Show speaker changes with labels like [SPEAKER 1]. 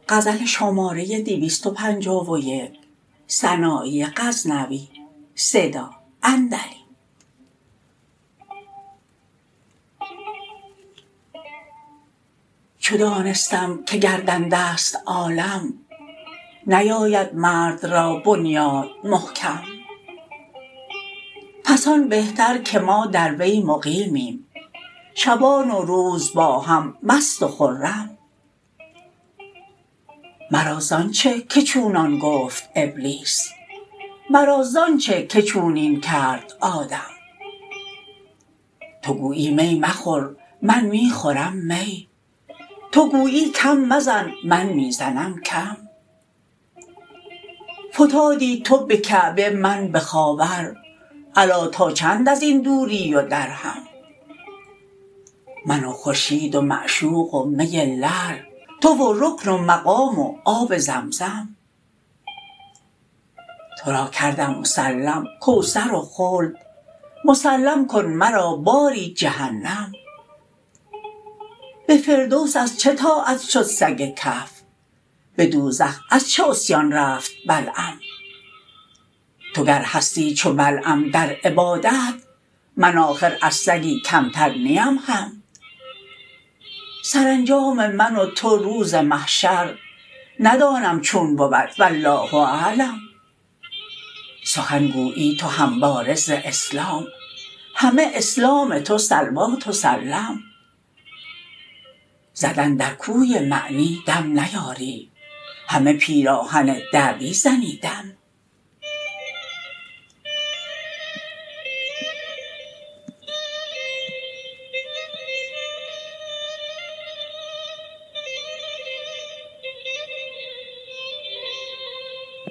[SPEAKER 1] غزل شماره 251 سنایی غزنوی صدا اندلی. چو دانستم که گردنده است عالم، نیاید مرد را بنیاد محکم. پس آن بهتر که ما در وی مقیمیم، شبان و روز با هم مست و خرم. مرا زانچه که چونان گفت ابلیس، مرا زانچه که چونین کرد آدم. تو گویی می مخور من می خورم می، تو گویی کم مزن من می زنم کم. فتادی تو به کعبه من به خاور، الا تا چند از این دوری و درهم. من و خورشید و معشوق و می لعل، تو و رکن و مقام و آب زمزم. تو را کردم مسلم کوثر و خلد، مسلم کن مرا باری جهنم. به فردوس از چه طاعت شد سگ کهف، به دوزخ از چه عصیان رفت بلعم. تو گر هستی چو بلعم در عبادت، من آخر از سگی کمتر نیم هم. سرانجام من و تو روز محشر، ندانم چون بود والله اعلم. سخن گویی تو همواره ز اسلام، همه اسلام تو صلوات و سلم. زدن در کوی معنی دم نیاری، همه پیراهن دعوی زنی دم.